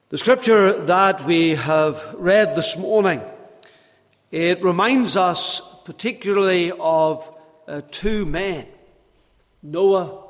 The scripture that we have read this morning, it reminds us particularly of two men, Noah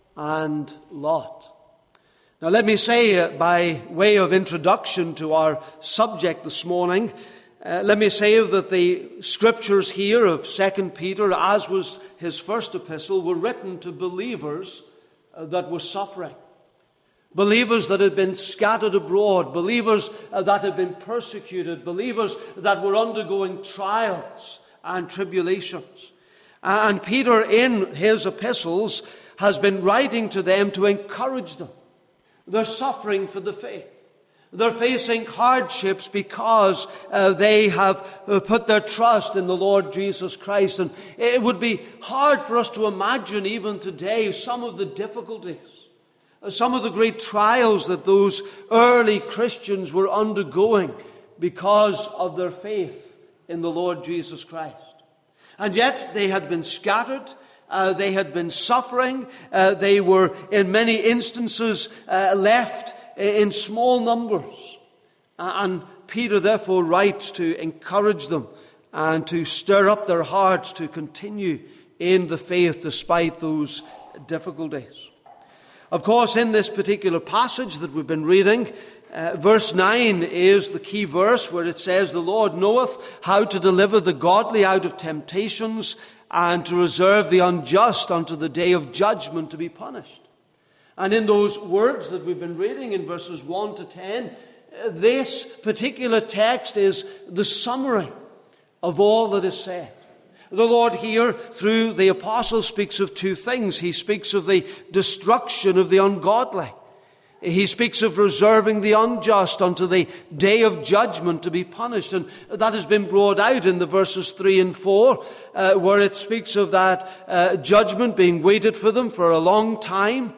and Lot. Now let me say, by way of introduction to our subject this morning, let me say that the scriptures here of 2 Peter, as was his first epistle, were written to believers that were suffering. Believers that had been scattered abroad, believers that had been persecuted, believers that were undergoing trials and tribulations. And Peter, in his epistles, has been writing to them to encourage them. They're suffering for the faith. They're facing hardships because they have put their trust in the Lord Jesus Christ. And it would be hard for us to imagine even today some of the difficulties, some of the great trials that those early Christians were undergoing because of their faith in the Lord Jesus Christ. And yet they had been scattered, they had been suffering, they were in many instances left in small numbers. And Peter therefore writes to encourage them and to stir up their hearts to continue in the faith despite those difficulties. Of course, in this particular passage that we've been reading, verse 9 is the key verse where it says, "The Lord knoweth how to deliver the godly out of temptations and to reserve the unjust unto the day of judgment to be punished." And in those words that we've been reading in verses 1 to 10, this particular text is the summary of all that is said. The Lord here, through the apostle, speaks of two things. He speaks of the destruction of the ungodly. He speaks of reserving the unjust unto the day of judgment to be punished. And that has been brought out in the verses 3 and 4, where it speaks of that judgment being waited for them for a long time.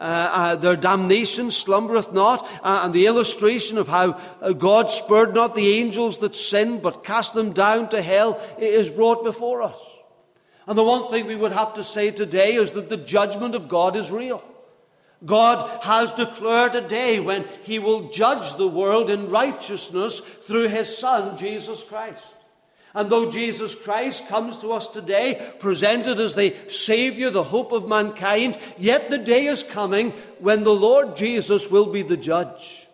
Their damnation slumbereth not, and the illustration of how God spurred not the angels that sinned, but cast them down to hell, is brought before us. And the one thing we would have to say today is that the judgment of God is real. God has declared a day when He will judge the world in righteousness through His Son, Jesus Christ. And though Jesus Christ comes to us today, presented as the Savior, the hope of mankind, yet the day is coming when the Lord Jesus will be the judge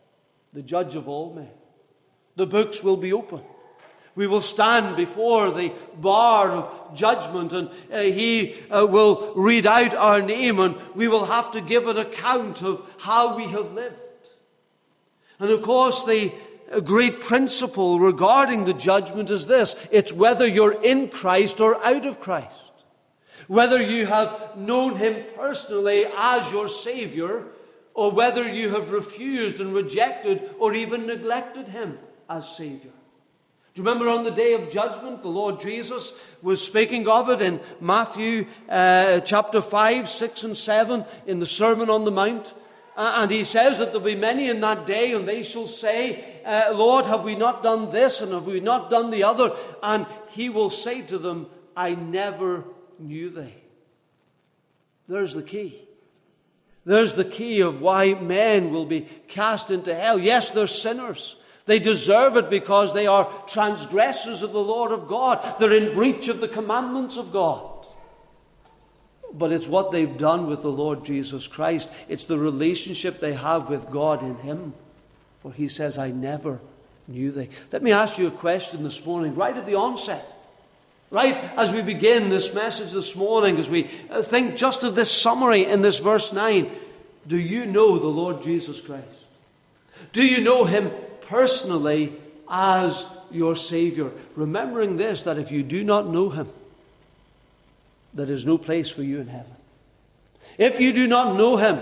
of all men. The books will be open. We will stand before the bar of judgment, and He will read out our name, and we will have to give an account of how we have lived. And of course, a great principle regarding the judgment is this: it's whether you're in Christ or out of Christ. Whether you have known Him personally as your Savior, or whether you have refused and rejected or even neglected Him as Savior. Do you remember on the day of judgment, the Lord Jesus was speaking of it in Matthew chapter 5, 6 and 7 in the Sermon on the Mount? And He says that there will be many in that day, and they shall say, Lord, have we not done this, and have we not done the other? And He will say to them, I never knew thee. There's the key. There's the key of why men will be cast into hell. Yes, they're sinners. They deserve it because they are transgressors of the Lord of God. They're in breach of the commandments of God. But it's what they've done with the Lord Jesus Christ. It's the relationship they have with God in Him. For He says, I never knew thee. Let me ask you a question this morning, right at the onset. Right as we begin this message this morning, as we think just of this summary in this verse 9. Do you know the Lord Jesus Christ? Do you know Him personally as your Savior? Remembering this, that if you do not know Him, there is no place for you in heaven. If you do not know Him,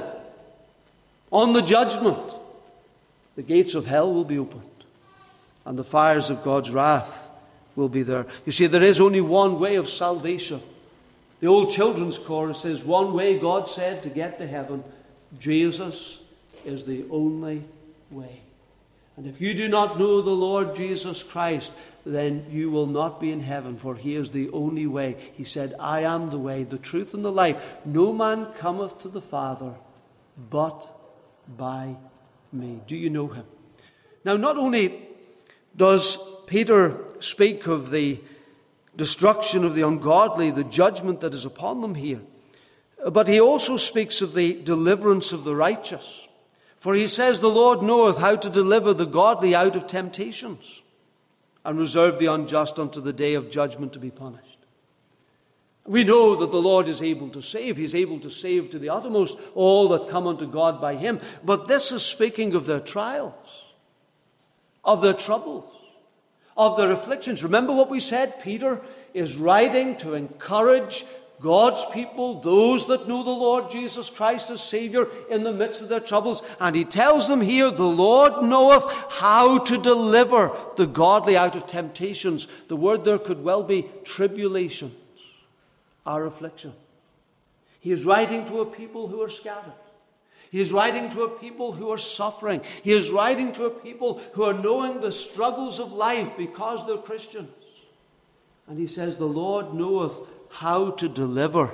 on the judgment, the gates of hell will be opened, and the fires of God's wrath will be there. You see, there is only one way of salvation. The old children's chorus says, one way, God said, to get to heaven. Jesus is the only way. And if you do not know the Lord Jesus Christ, then you will not be in heaven, for He is the only way. He said, I am the way, the truth, and the life. No man cometh to the Father but by me. Do you know him? Now, not only does Peter speak of the destruction of the ungodly, the judgment that is upon them here, but he also speaks of the deliverance of the righteous. For he says, the Lord knoweth how to deliver the godly out of temptations, and reserve the unjust unto the day of judgment to be punished. We know that the Lord is able to save. He is able to save to the uttermost all that come unto God by him. But this is speaking of their trials, of their troubles, of their afflictions. Remember what we said? Peter is writing to encourage God's people, those that know the Lord Jesus Christ as Savior in the midst of their troubles. And he tells them here, the Lord knoweth how to deliver the godly out of temptations. The word there could well be tribulations, our affliction. He is writing to a people who are scattered. He is writing to a people who are suffering. He is writing to a people who are knowing the struggles of life because they're Christians. And he says, the Lord knoweth how to deliver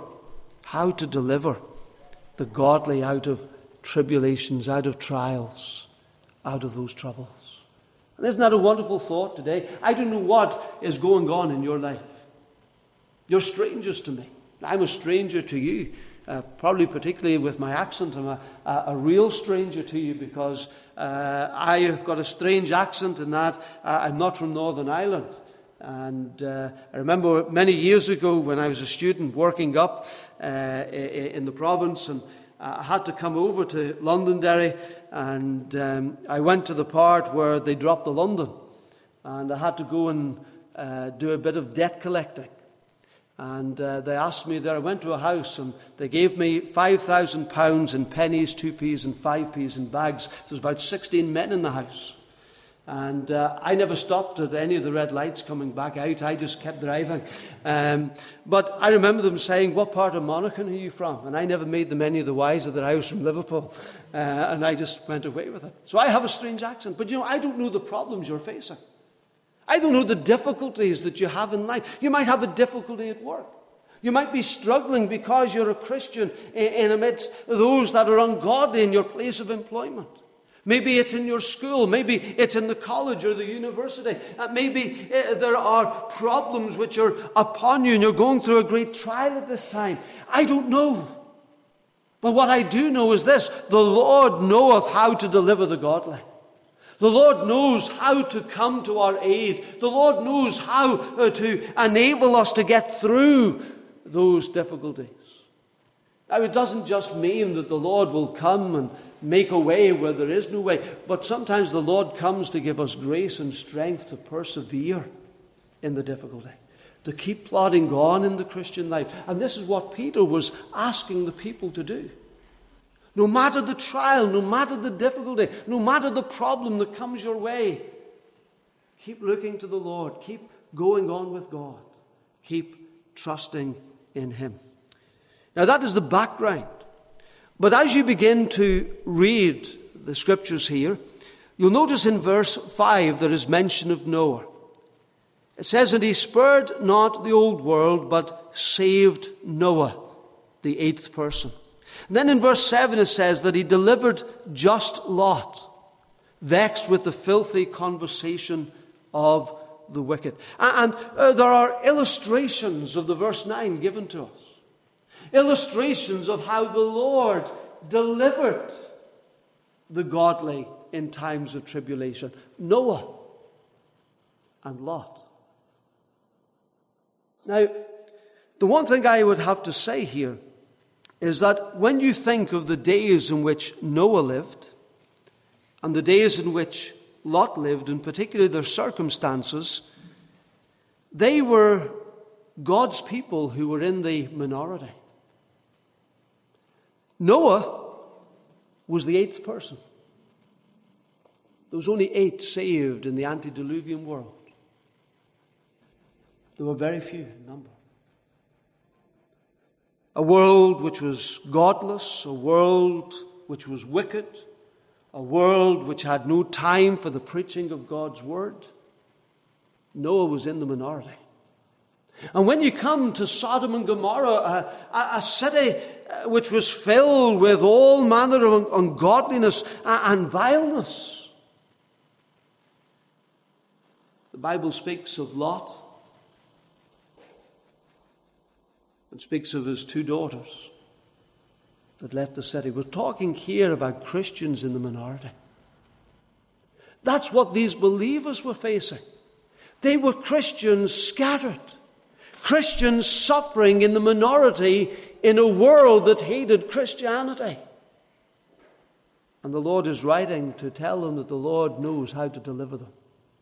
the godly out of tribulations, out of trials, out of those troubles. And isn't that a wonderful thought today? I don't know what is going on in your life. You're strangers to me. I'm a stranger to you, probably particularly with my accent. I'm a real stranger to you because I have got a strange accent in that I'm not from Northern Ireland. And I remember many years ago when I was a student working up in the province, and I had to come over to Londonderry, and I went to the part where they dropped the London, and I had to go and do a bit of debt collecting. And they asked me there, I went to a house and they gave me £5,000 in pennies, 2p's and 5p's in bags. There was about 16 men in the house. And I never stopped at any of the red lights coming back out. I just kept driving. But I remember them saying, what part of Monaghan are you from? And I never made them any of the wiser that I was from Liverpool. And I just went away with it. So I have a strange accent. But I don't know the problems you're facing. I don't know the difficulties that you have in life. You might have a difficulty at work. You might be struggling because you're a Christian in amidst those that are ungodly in your place of employment. Maybe it's in your school. Maybe it's in the college or the university. Maybe there are problems which are upon you and you're going through a great trial at this time. I don't know. But what I do know is this. The Lord knoweth how to deliver the godly. The Lord knows how to come to our aid. The Lord knows how to enable us to get through those difficulties. Now, it doesn't just mean that the Lord will come and make a way where there is no way, but sometimes the Lord comes to give us grace and strength to persevere in the difficulty, to keep plodding on in the Christian life. And this is what Peter was asking the people to do. No matter the trial, no matter the difficulty, no matter the problem that comes your way, keep looking to the Lord. Keep going on with God. Keep trusting in him. Now that is the background. But as you begin to read the scriptures here, you'll notice in verse 5 there is mention of Noah. It says, and he spared not the old world, but saved Noah, the eighth person. And then in verse 7 it says that he delivered just Lot, vexed with the filthy conversation of the wicked. And there are illustrations of the verse 9 given to us. Illustrations of how the Lord delivered the godly in times of tribulation. Noah and Lot. Now, the one thing I would have to say here is that when you think of the days in which Noah lived and the days in which Lot lived, and particularly their circumstances, they were God's people who were in the minority. Noah was the eighth person. There was only 8 saved in the antediluvian world. There were very few in number. A world which was godless, a world which was wicked, a world which had no time for the preaching of God's word. Noah was in the minority. And when you come to Sodom and Gomorrah, a city which was filled with all manner of ungodliness and vileness, the Bible speaks of Lot and speaks of his 2 daughters that left the city. We're talking here about Christians in the minority. That's what these believers were facing. They were Christians scattered. Christians suffering in the minority in a world that hated Christianity. And the Lord is writing to tell them that the Lord knows how to deliver them,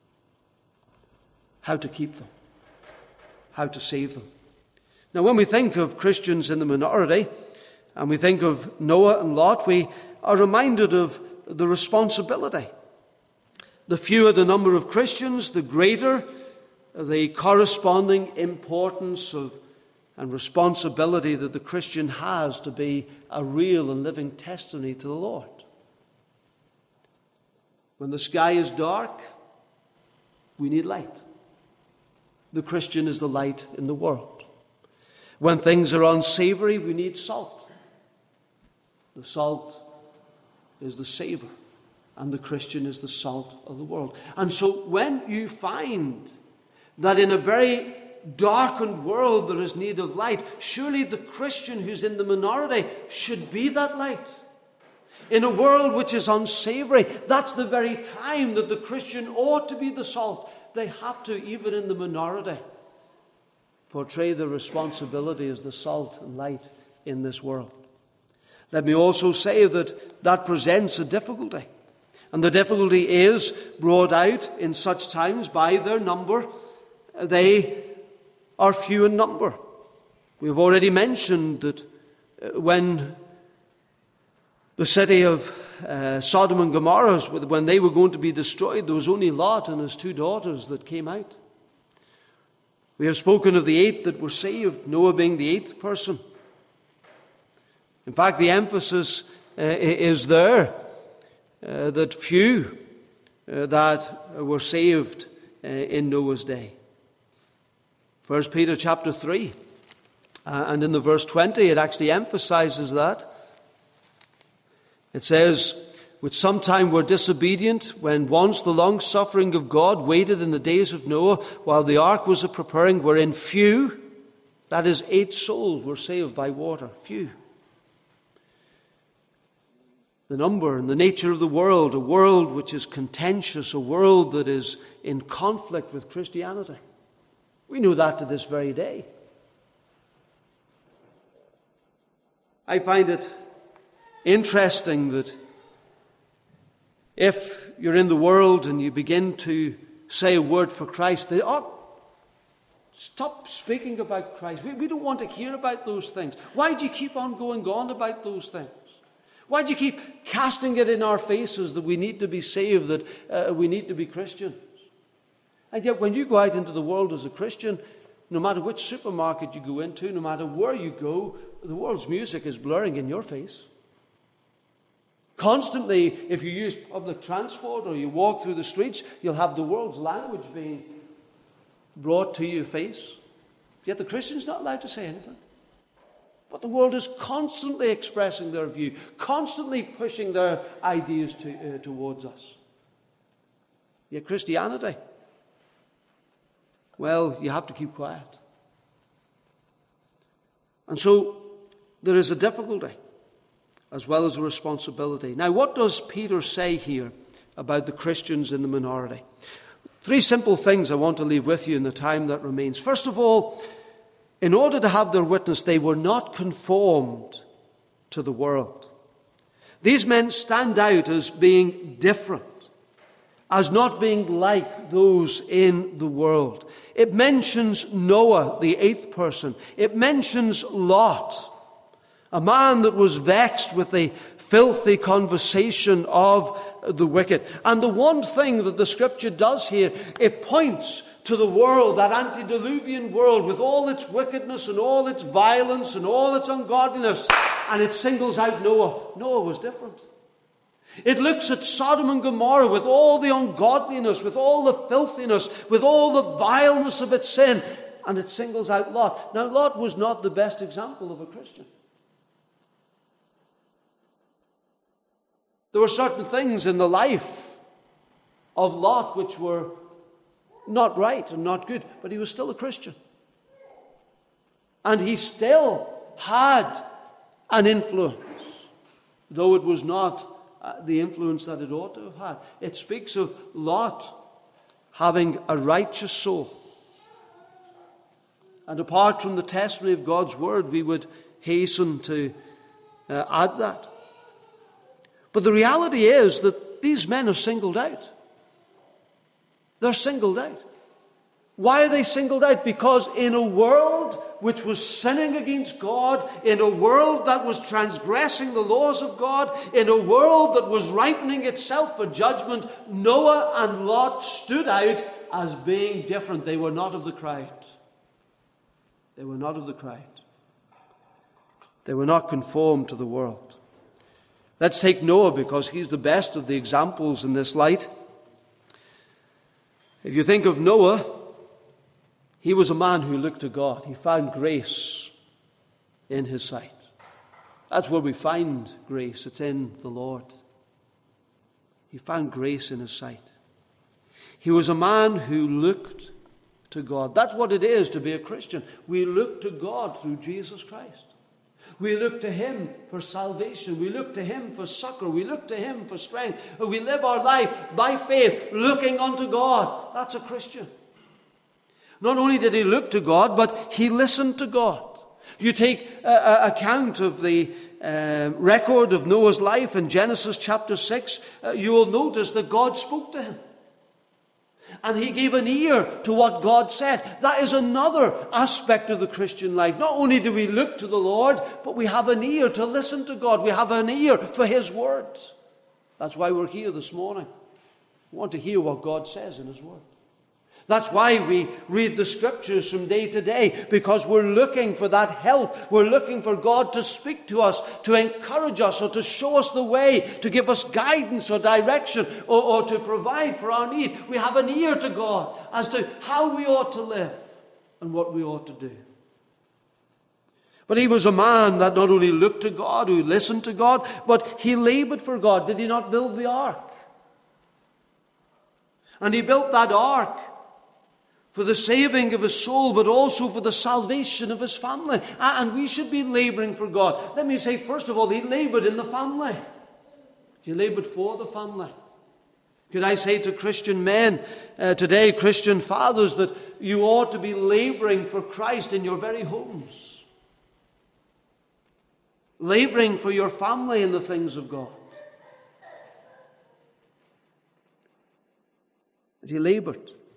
how to keep them, how to save them. Now, when we think of Christians in the minority, and we think of Noah and Lot, we are reminded of the responsibility. The fewer the number of Christians, the greater the corresponding importance of and responsibility that the Christian has to be a real and living testimony to the Lord. When the sky is dark, we need light. The Christian is the light in the world. When things are unsavory, we need salt. The salt is the savor, and the Christian is the salt of the world. And so when you find that in a very darkened world there is need of light, surely the Christian who's in the minority should be that light. In a world which is unsavory, that's the very time that the Christian ought to be the salt. They have to, even in the minority, portray their responsibility as the salt and light in this world. Let me also say that presents a difficulty. And the difficulty is brought out in such times by their number. They are few in number. We have already mentioned that when the city of Sodom and Gomorrah, when they were going to be destroyed, there was only Lot and his 2 daughters that came out. We have spoken of the 8 that were saved, Noah being the 8th person. In fact, the emphasis is there that few that were saved in Noah's day. 1 Peter chapter 3, and in the verse 20, it actually emphasizes that. It says, which sometime were disobedient, when once the long suffering of God waited in the days of Noah, while the ark was preparing, wherein few, that is 8 souls, were saved by water. Few. The number and the nature of the world, a world which is contentious, a world that is in conflict with Christianity. We know that to this very day. I find it interesting that if you're in the world and you begin to say a word for Christ, they stop speaking about Christ. We don't want to hear about those things. Why do you keep on going on about those things? Why do you keep casting it in our faces that we need to be saved, that we need to be Christians? And yet when you go out into the world as a Christian, no matter which supermarket you go into, no matter where you go, the world's music is blaring in your face. Constantly, if you use public transport or you walk through the streets, you'll have the world's language being brought to your face. Yet the Christian's not allowed to say anything. But the world is constantly expressing their view, constantly pushing their ideas towards us. Yet Christianity, well, you have to keep quiet. And so there is a difficulty as well as a responsibility. Now, what does Peter say here about the Christians in the minority? 3 simple things I want to leave with you in the time that remains. First of all, in order to have their witness, they were not conformed to the world. These men stand out as being different, as not being like those in the world. It mentions Noah, the 8th person. It mentions Lot, a man that was vexed with the filthy conversation of the wicked. And the one thing that the Scripture does here, it points to the world, that antediluvian world with all its wickedness and all its violence and all its ungodliness, and it singles out Noah. Noah was different. It looks at Sodom and Gomorrah with all the ungodliness, with all the filthiness, with all the vileness of its sin. and it singles out Lot. Now, Lot was not the best example of a Christian. There were certain things in the life of Lot which were not right and not good, but he was still a Christian. And he still had an influence, though it was not the influence that it ought to have had. It speaks of Lot having a righteous soul. And apart from the testimony of God's word, we would hasten to add that. But the reality is that these men are singled out. They're singled out. Why are they singled out? Because in a world which was sinning against God, in a world that was transgressing the laws of God, in a world that was ripening itself for judgment, Noah and Lot stood out as being different. They were not of the crowd. They were not of the crowd. They were not conformed to the world. Let's take Noah, because he's the best of the examples in this light. If you think of Noah, he was a man who looked to God. He found grace in his sight. That's where we find grace. It's in the Lord. He found grace in his sight. He was a man who looked to God. That's what it is to be a Christian. We look to God through Jesus Christ. We look to him for salvation. We look to him for succor. We look to him for strength. We live our life by faith, looking unto God. That's a Christian. Not only did he look to God, but he listened to God. You take account of the record of Noah's life in Genesis chapter 6, you will notice that God spoke to him. And he gave an ear to what God said. That is another aspect of the Christian life. Not only do we look to the Lord, but we have an ear to listen to God. We have an ear for his word. That's why we're here this morning. We want to hear what God says in his word. That's why we read the scriptures from day to day, because we're looking for that help. We're looking for God to speak to us, to encourage us, or to show us the way, to give us guidance or direction, or to provide for our need. We have an ear to God as to how we ought to live and what we ought to do. But he was a man that not only looked to God, who listened to God, but he labored for God. Did he not build the ark? And he built that ark for the saving of his soul, but also for the salvation of his family. And we should be laboring for God. Let me say, first of all, he labored in the family. He labored for the family. Could I say to Christian men today, Christian fathers, that you ought to be laboring for Christ in your very homes. Laboring for your family in the things of God. And he labored.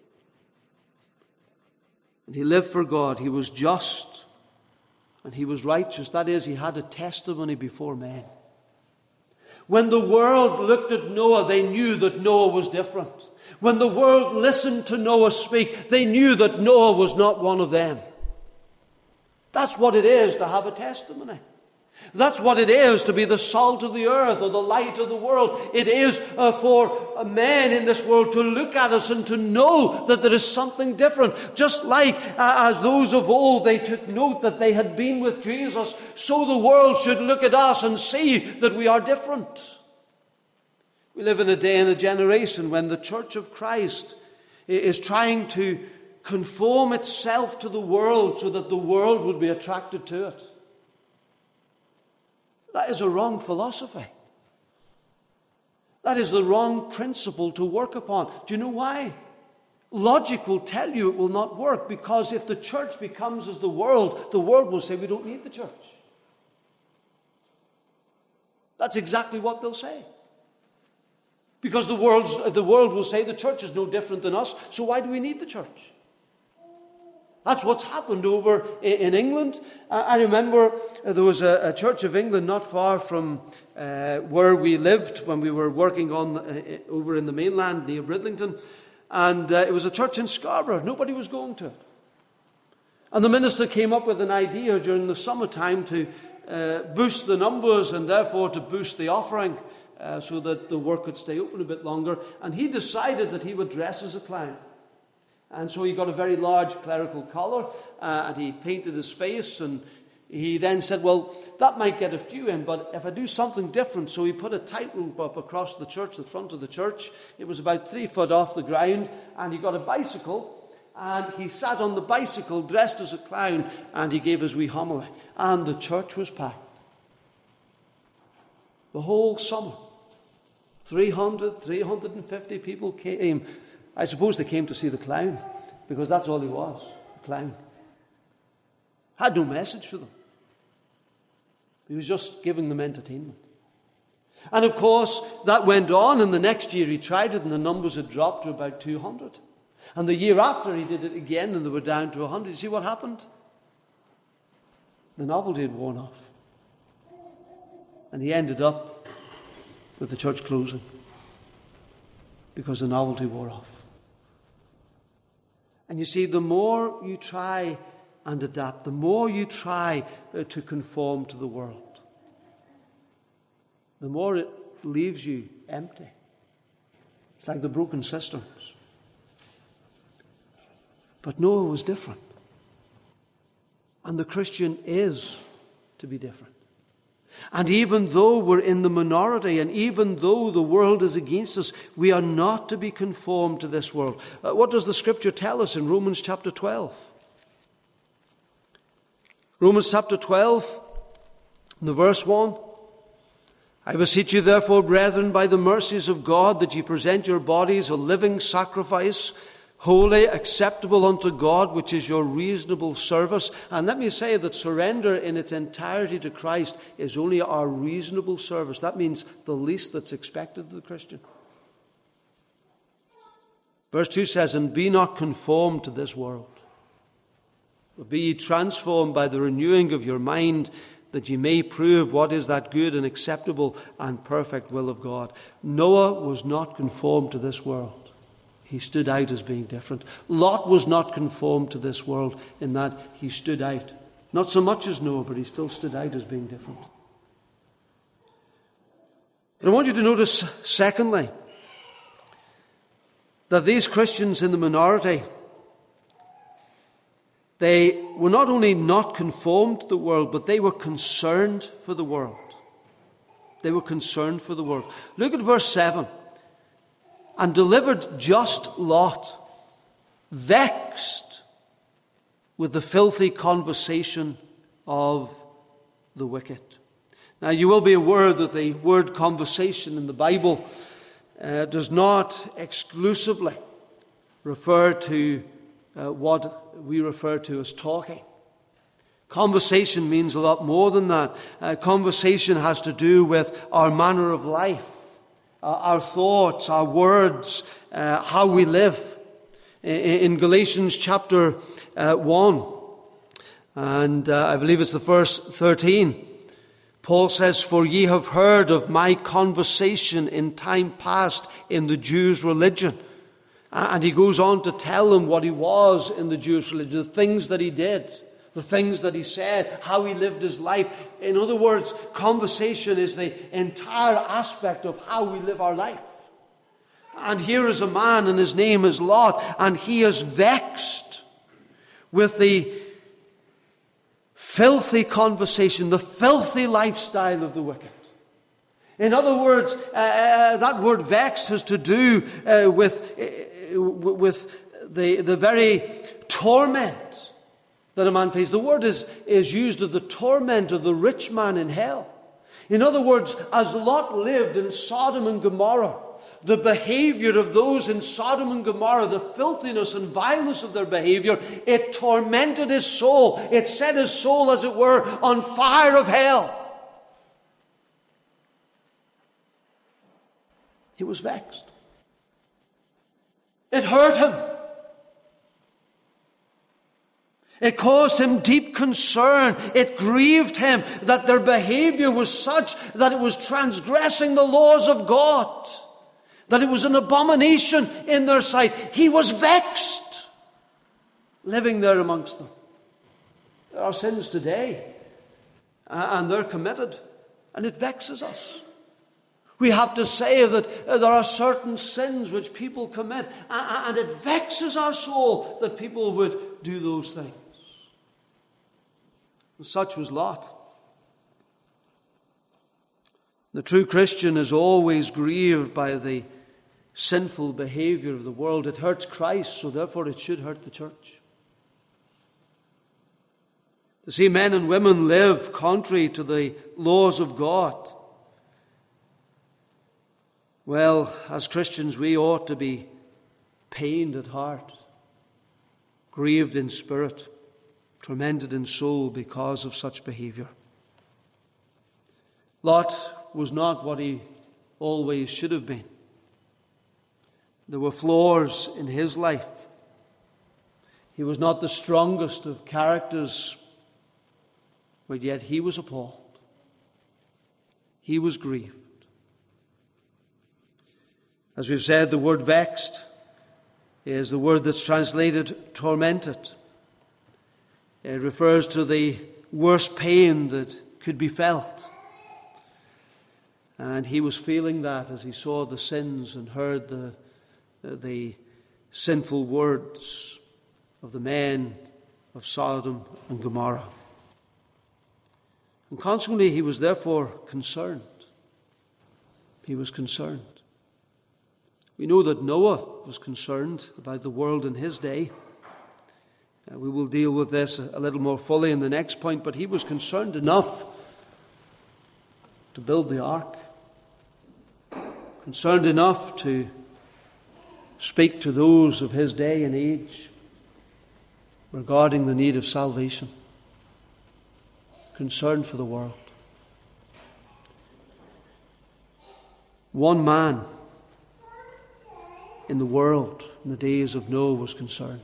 And he lived for God. He was just and he was righteous. That is, he had a testimony before men. When the world looked at Noah, they knew that Noah was different. When the world listened to Noah speak, they knew that Noah was not one of them. That's what it is to have a testimony. That's what it is to be the salt of the earth or the light of the world. It is for men in this world to look at us and to know that there is something different. Just like as those of old, they took note that they had been with Jesus, so the world should look at us and see that we are different. We live in a day and a generation when the Church of Christ is trying to conform itself to the world so that the world would be attracted to it. That is a wrong philosophy. That is the wrong principle to work upon. Do you know why? Logic will tell you it will not work, because if the church becomes as the world will say we don't need the church. That's exactly what they'll say. Because the world will say the church is no different than us, so why do we need the church? That's what's happened over in England. I remember there was a Church of England not far from where we lived when we were working on over in the mainland near Bridlington. And it was a church in Scarborough. Nobody was going to it. And the minister came up with an idea during the summertime to boost the numbers and therefore to boost the offering so that the work could stay open a bit longer. And he decided that he would dress as a clown. And so he got a very large clerical collar, and he painted his face, and he then said, well, that might get a few in, but if I do something different. So he put a tightrope up across the church, the front of the church. It was about 3 foot off the ground, and he got a bicycle, and he sat on the bicycle dressed as a clown, and he gave his wee homily. And the church was packed. The whole summer. 350 people came. I suppose they came to see the clown, because that's all he was, a clown. Had no message for them. He was just giving them entertainment. And of course, that went on, and the next year he tried it, and the numbers had dropped to about 200. And the year after he did it again, and they were down to 100. You see what happened? The novelty had worn off. And he ended up with the church closing, because the novelty wore off. And you see, the more you try and adapt, the more you try to conform to the world, the more it leaves you empty. It's like the broken cisterns. But Noah was different. And the Christian is to be different. And even though we're in the minority, and even though the world is against us, we are not to be conformed to this world. What does the Scripture tell us in Romans chapter 12? Romans chapter 12, the verse 1. I beseech you therefore, brethren, by the mercies of God, that ye present your bodies a living sacrifice, holy, acceptable unto God, which is your reasonable service. And let me say that surrender in its entirety to Christ is only our reasonable service. That means the least that's expected of the Christian. Verse 2 says, and be not conformed to this world, but be ye transformed by the renewing of your mind, that ye may prove what is that good and acceptable and perfect will of God. Noah was not conformed to this world. He stood out as being different. Lot was not conformed to this world in that he stood out. Not so much as Noah, but he still stood out as being different. And I want you to notice, secondly, that these Christians in the minority, they were not only not conformed to the world, but they were concerned for the world. They were concerned for the world. Look at verse 7. And delivered just Lot, vexed with the filthy conversation of the wicked. Now, you will be aware that the word conversation in the Bible does not exclusively refer to what we refer to as talking. Conversation means a lot more than that. Conversation has to do with our manner of life, our thoughts, our words, how we live. In Galatians chapter 1, and I believe it's the verse 13, Paul says, for ye have heard of my conversation in time past in the Jews' religion. And he goes on to tell them what he was in the Jewish religion, the things that he did, the things that he said, how he lived his life. In other words, conversation is the entire aspect of how we live our life. And here is a man, and his name is Lot, and he is vexed with the filthy conversation, the filthy lifestyle of the wicked. In other words, that word vexed has to do with the very torment that a man faces. The word is used of the torment of the rich man in hell. In other words, as Lot lived in Sodom and Gomorrah, the behavior of those in Sodom and Gomorrah, the filthiness and vileness of their behavior, it tormented his soul. It set his soul, as it were, on fire of hell. He was vexed. It hurt him. It caused him deep concern. It grieved him that their behavior was such that it was transgressing the laws of God, that it was an abomination in their sight. He was vexed living there amongst them. There are sins today, and they're committed, and it vexes us. We have to say that there are certain sins which people commit, and it vexes our soul that people would do those things. And such was Lot. The true Christian is always grieved by the sinful behavior of the world. It hurts Christ, so therefore it should hurt the church. To see men and women live contrary to the laws of God, well, as Christians, we ought to be pained at heart, grieved in spirit, tormented in soul because of such behavior. Lot was not what he always should have been. There were flaws in his life. He was not the strongest of characters, but yet he was appalled. He was grieved. As we've said, the word vexed is the word that's translated tormented. It refers to the worst pain that could be felt. And he was feeling that as he saw the sins and heard the sinful words of the men of Sodom and Gomorrah. And consequently, he was therefore concerned. He was concerned. We know that Noah was concerned about the world in his day. We will deal with this a little more fully in the next point, but he was concerned enough to build the ark, concerned enough to speak to those of his day and age regarding the need of salvation, concerned for the world. One man in the world in the days of Noah was concerned.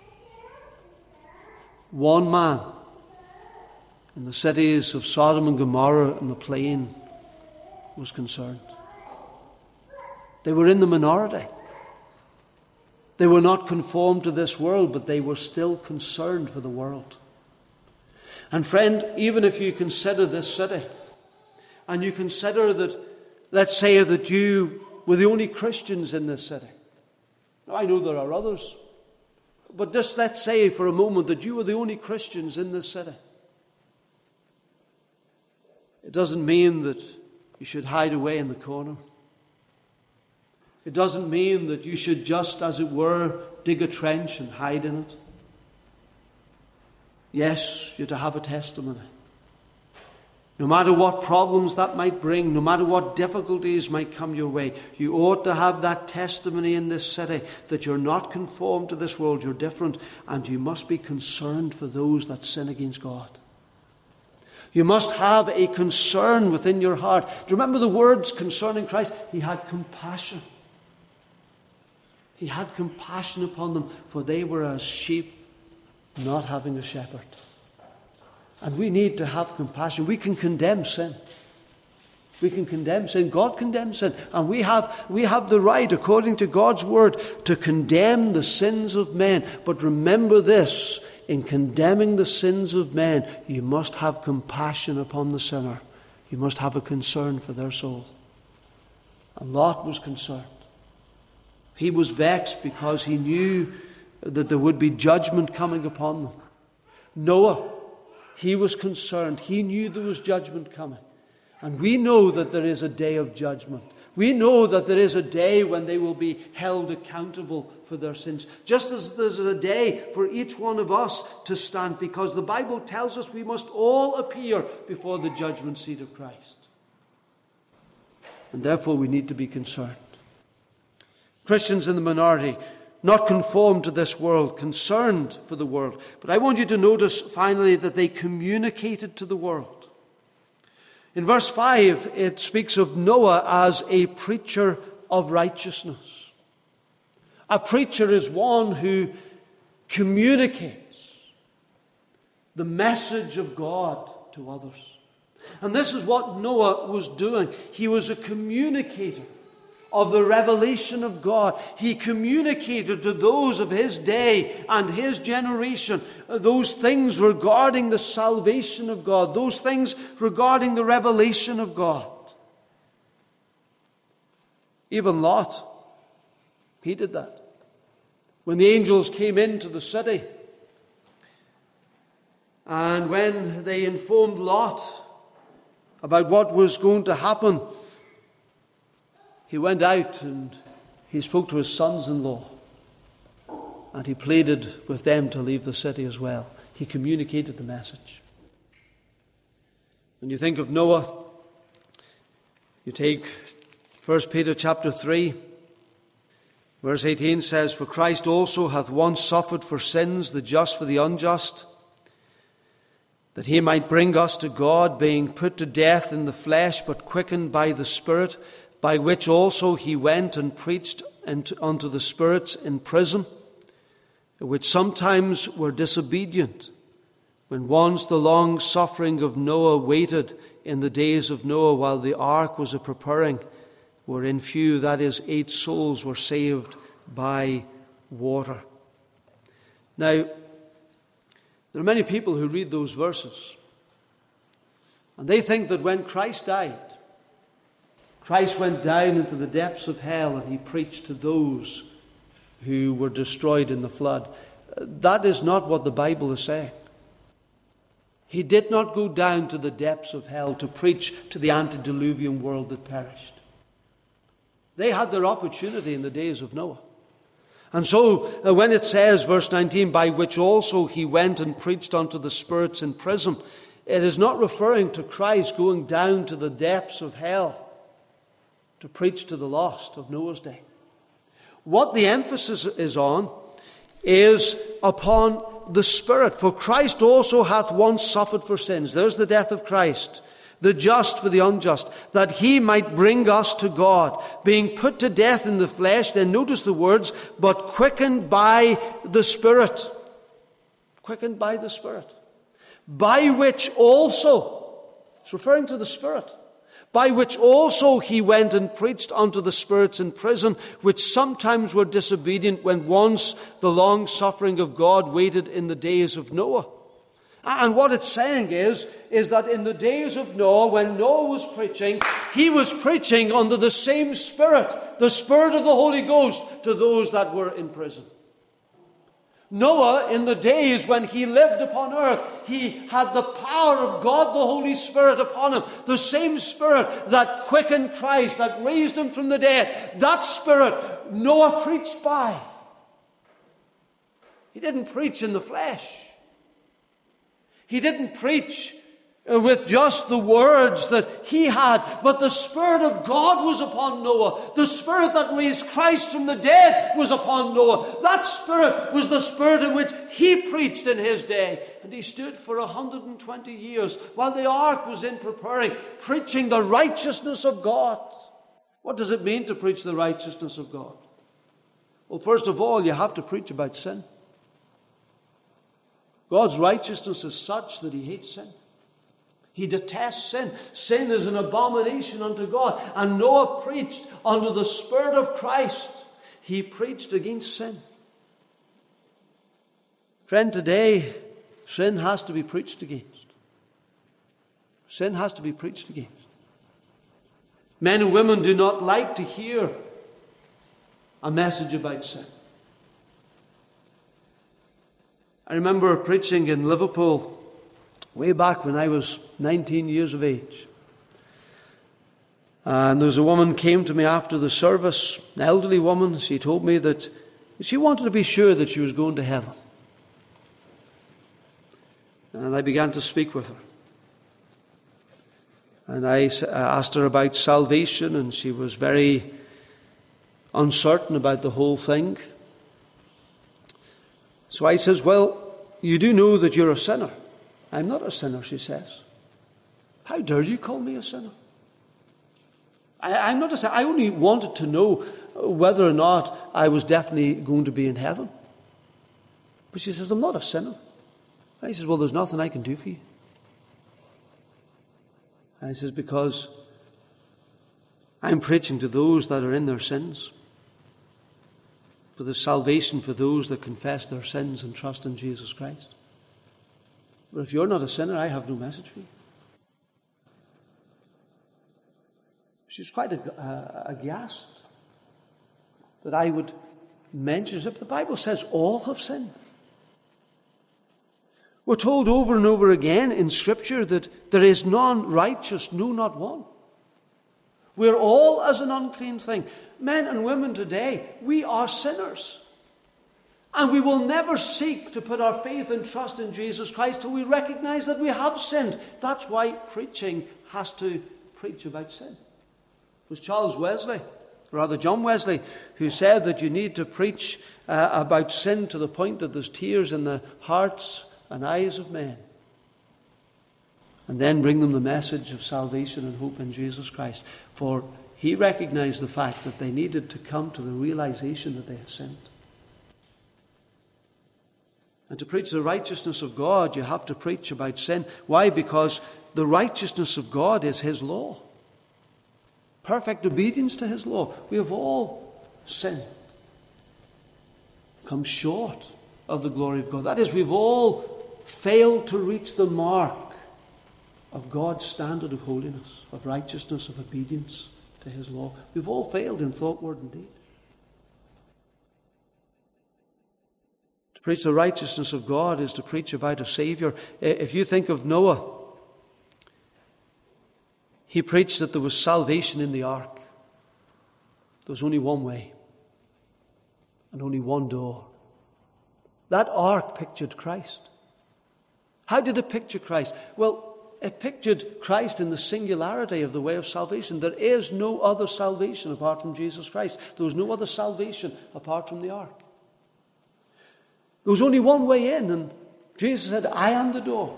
One man in the cities of Sodom and Gomorrah and the plain was concerned. They were in the minority. They were not conformed to this world, but they were still concerned for the world. And friend, even if you consider this city, and you consider that, let's say that you were the only Christians in this city. Now, I know there are others, but just let's say for a moment that you were the only Christians in this city. It doesn't mean that you should hide away in the corner. It doesn't mean that you should just, as it were, dig a trench and hide in it. Yes, you're to have a testimony. No matter what problems that might bring, no matter what difficulties might come your way, you ought to have that testimony in this city that you're not conformed to this world, you're different, and you must be concerned for those that sin against God. You must have a concern within your heart. Do you remember the words concerning Christ? He had compassion. He had compassion upon them, for they were as sheep not having a shepherd. And we need to have compassion. We can condemn sin. We can condemn sin. God condemns sin. And we have the right, according to God's word, to condemn the sins of men. But remember this, in condemning the sins of men, you must have compassion upon the sinner. You must have a concern for their soul. And Lot was concerned. He was vexed because he knew that there would be judgment coming upon them. Noah, he was concerned. He knew there was judgment coming. And we know that there is a day of judgment. We know that there is a day when they will be held accountable for their sins. Just as there's a day for each one of us to stand, because the Bible tells us we must all appear before the judgment seat of Christ. And therefore we need to be concerned. Christians in the minority, not conformed to this world, concerned for the world. But I want you to notice finally that they communicated to the world. In verse 5, it speaks of Noah as a preacher of righteousness. A preacher is one who communicates the message of God to others. And this is what Noah was doing. He was a communicator of the revelation of God. He communicated to those of his day and his generation those things regarding the salvation of God, those things regarding the revelation of God. Even Lot, he did that. When the angels came into the city, and when they informed Lot about what was going to happen, he went out and he spoke to his sons-in-law, and he pleaded with them to leave the city as well. He communicated the message. When you think of Noah, you take 1 Peter chapter 3, verse 18 says, "For Christ also hath once suffered for sins, the just for the unjust, that he might bring us to God, being put to death in the flesh, but quickened by the Spirit, by which also he went and preached unto the spirits in prison, which sometimes were disobedient, when once the long suffering of Noah waited in the days of Noah, while the ark was a preparing, wherein few, that is, 8 souls, were saved by water." Now, there are many people who read those verses, and they think that when Christ died, Christ went down into the depths of hell and he preached to those who were destroyed in the flood. That is not what the Bible is saying. He did not go down to the depths of hell to preach to the antediluvian world that perished. They had their opportunity in the days of Noah. And so when it says, verse 19, "by which also he went and preached unto the spirits in prison," it is not referring to Christ going down to the depths of hell to preach to the lost of Noah's day. What the emphasis is on is upon the Spirit. "For Christ also hath once suffered for sins." There's the death of Christ. "The just for the unjust, that he might bring us to God, being put to death in the flesh." Then notice the words, "but quickened by the Spirit." Quickened by the Spirit. "By which also," it's referring to the Spirit, "by which also he went and preached unto the spirits in prison, which sometimes were disobedient, when once the long suffering of God waited in the days of Noah." And what it's saying is that in the days of Noah, when Noah was preaching, he was preaching under the same Spirit, the Spirit of the Holy Ghost, to those that were in prison. Noah, in the days when he lived upon earth, he had the power of God, the Holy Spirit, upon him. The same Spirit that quickened Christ, that raised him from the dead. That Spirit Noah preached by. He didn't preach in the flesh. He didn't preach with just the words that he had, but the Spirit of God was upon Noah. The Spirit that raised Christ from the dead was upon Noah. That Spirit was the Spirit in which he preached in his day. And he stood for 120 years while the ark was in preparing, preaching the righteousness of God. What does it mean to preach the righteousness of God? Well, first of all, you have to preach about sin. God's righteousness is such that he hates sin. He detests sin. Sin is an abomination unto God. And Noah preached under the Spirit of Christ. He preached against sin. Friend, today, sin has to be preached against. Sin has to be preached against. Men and women do not like to hear a message about sin. I remember preaching in Liverpool way back when I was 19 years of age. And there was a woman came to me after the service, an elderly woman. She told me that she wanted to be sure that she was going to heaven. And I began to speak with her. And I asked her about salvation, and she was very uncertain about the whole thing. So I says, "Well, you do know that you're a sinner." "I'm not a sinner," she says. "How dare you call me a sinner?" I'm not a sinner. I only wanted to know whether or not I was definitely going to be in heaven. But she says, "I'm not a sinner." I says, "Well, there's nothing I can do for you." I says, "Because I'm preaching to those that are in their sins. For the salvation for those that confess their sins and trust in Jesus Christ. But if you're not a sinner, I have no message for you." She's quite aghast. that I would mention is if the Bible says all have sinned. We're told over and over again in Scripture that there is none righteous, no, not one. We're all as an unclean thing. Men and women today, we are sinners. And we will never seek to put our faith and trust in Jesus Christ till we recognize that we have sinned. That's why preaching has to preach about sin. It was John Wesley, who said that you need to preach about sin to the point that there's tears in the hearts and eyes of men. And then bring them the message of salvation and hope in Jesus Christ. For he recognized the fact that they needed to come to the realization that they had sinned. And to preach the righteousness of God, you have to preach about sin. Why? Because the righteousness of God is his law. Perfect obedience to his law. We have all sinned. Come short of the glory of God. That is, we've all failed to reach the mark of God's standard of holiness, of righteousness, of obedience to his law. We've all failed in thought, word, and deed. To preach the righteousness of God is to preach about a Savior. If you think of Noah, he preached that there was salvation in the ark. There was only one way and only one door. That ark pictured Christ. How did it picture Christ? Well, it pictured Christ in the singularity of the way of salvation. There is no other salvation apart from Jesus Christ. There was no other salvation apart from the ark. There was only one way in, and Jesus said, I am the door.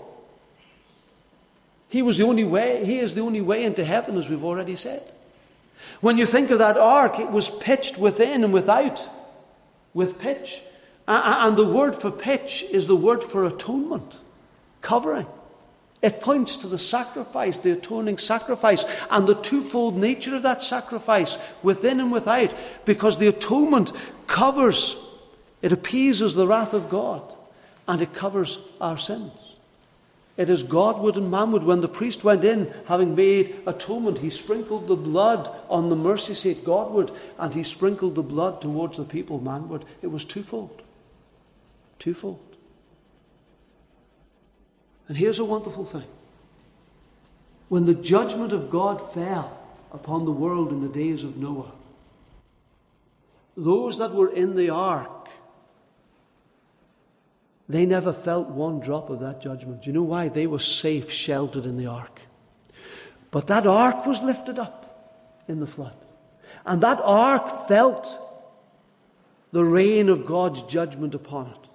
He was the only way. He is the only way into heaven, as we've already said. When you think of that ark, it was pitched within and without with pitch. And the word for pitch is the word for atonement, covering. It points to the sacrifice, the atoning sacrifice, and the twofold nature of that sacrifice, within and without, because the atonement covers, it appeases the wrath of God, and it covers our sins. It is Godward and manward. When the priest went in, having made atonement, he sprinkled the blood on the mercy seat Godward, and he sprinkled the blood towards the people manward. It was twofold. Twofold. And here's a wonderful thing. When the judgment of God fell upon the world in the days of Noah, those that were in the ark, they never felt one drop of that judgment. Do you know why? They were safe, sheltered in the ark. But that ark was lifted up in the flood. And that ark felt the rain of God's judgment upon it.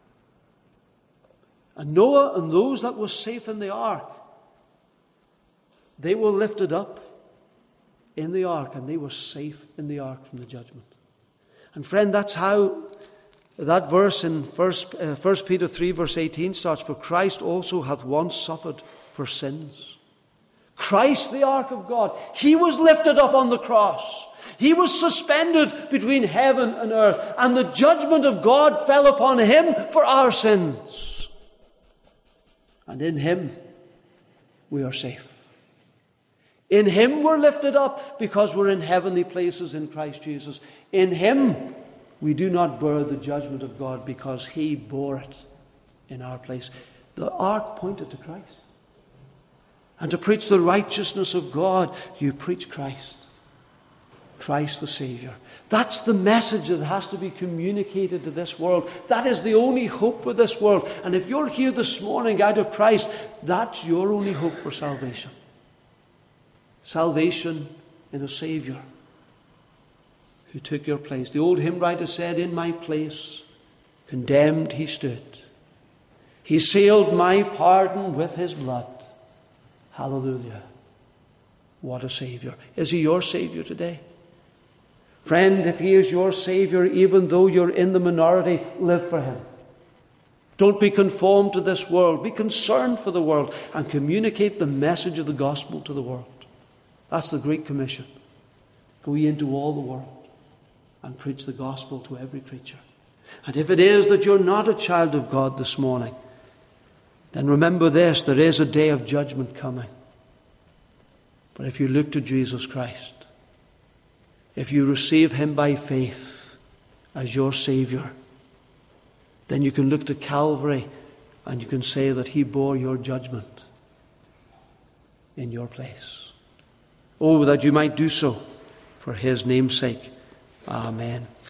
And Noah and those that were safe in the ark, they were lifted up in the ark, and they were safe in the ark from the judgment. And friend, that's how that verse in 1 Peter 3 verse 18 starts. For Christ also hath once suffered for sins. Christ, the ark of God, he was lifted up on the cross. He was suspended between heaven and earth, and the judgment of God fell upon him for our sins. And in him we are safe. In him we're lifted up because we're in heavenly places in Christ Jesus. In him we do not bear the judgment of God because he bore it in our place. The ark pointed to Christ. And to preach the righteousness of God, you preach Christ. Christ the Savior. That's the message that has to be communicated to this world. That is the only hope for this world. And if you're here this morning out of Christ, that's your only hope for salvation. Salvation in a Savior who took your place. The old hymn writer said, in my place, condemned he stood. He sealed my pardon with his blood. Hallelujah. What a Savior. Is he your Savior today? Friend, if he is your Savior, even though you're in the minority, live for him. Don't be conformed to this world. Be concerned for the world and communicate the message of the gospel to the world. That's the Great Commission. Go ye into all the world and preach the gospel to every creature. And if it is that you're not a child of God this morning, then remember this, there is a day of judgment coming. But if you look to Jesus Christ, if you receive him by faith, as your Saviour, then you can look to Calvary and you can say that he bore your judgment in your place. Oh, that you might do so for his name's sake. Amen.